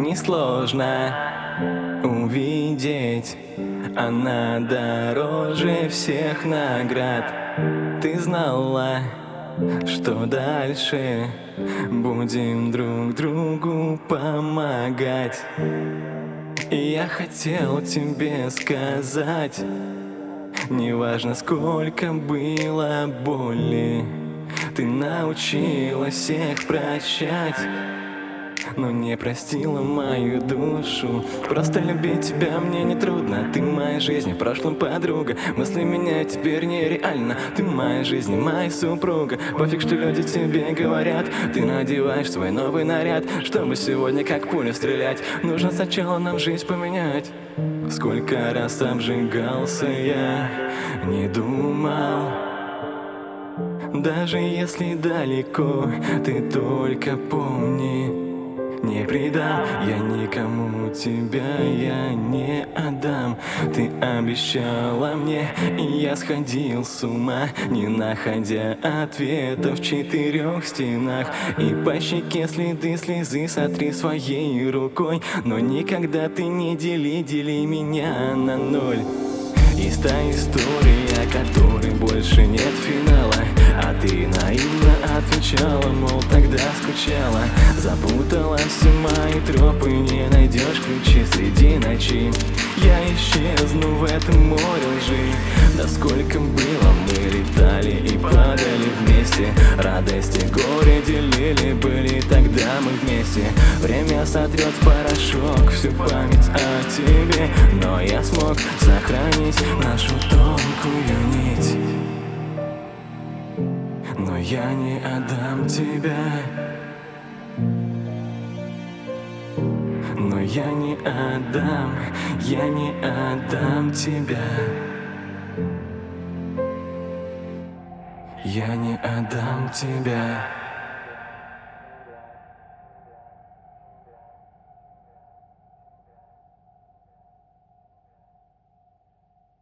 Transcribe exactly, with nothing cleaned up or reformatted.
несложно увидеть. Она дороже всех наград. Ты знала, что дальше будем друг другу помогать. И я хотел тебе сказать, неважно, сколько было боли, ты научилась всех прощать, но не простила мою душу. Просто любить тебя мне не трудно. Ты моя жизнь, в прошлом подруга. Мысли меня теперь нереально. Ты моя жизнь, моя супруга. Пофиг, что люди тебе говорят. Ты надеваешь свой новый наряд, чтобы сегодня как пуля стрелять. Нужно сначала нам жизнь поменять. Сколько раз обжигался я, не думал. Даже если далеко, ты только помни, не предам я никому, тебя я не отдам. Ты обещала мне, и я сходил с ума, не находя ответов в четырех стенах. И по щеке следы слезы сотри своей рукой, но никогда ты не дели, дели меня на ноль. Из той истории, о которой больше нет финала, а ты наивно отвечала, мол, тогда скучала. Запутала все мои тропы, не найдешь ключи среди ночи. Я исчезну в этом море лжи. Да сколько было, мы летали и падали вместе. Радости, горе делили, были тогда мы вместе. Время сотрет в порошок всю память о тебе, но я смог сохранить нашу тонкую нить. Но я не отдам тебя. Но я не отдам, я не отдам тебя. Я не отдам тебя.